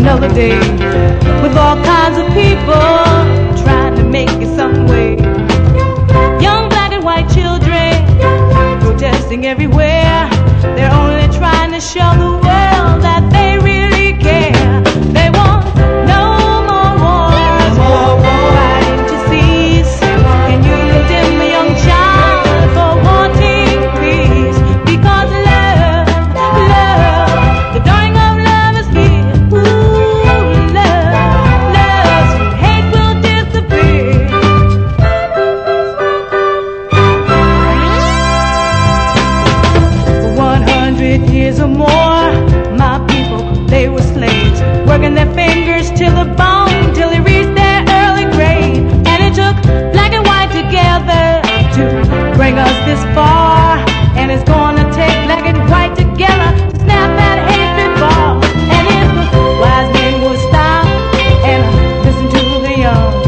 another day with all kinds of people trying to make it some way. Young black and white children protesting everywhere. They're only trying to show the world that they really care. They want no more wars, fighting to cease. Can you condemn a young child for wanting peace? Because love, the dawning of love is here. Ooh, love, sweet hate will disappear. 100 years or more, my people, they were slaves, working their fingers to the bone till they reached their early grave. And it took black and white together to bring us this far, and it's gonna take black and white together to snap that hatred ball. And if the wise men would stop and listen to the young,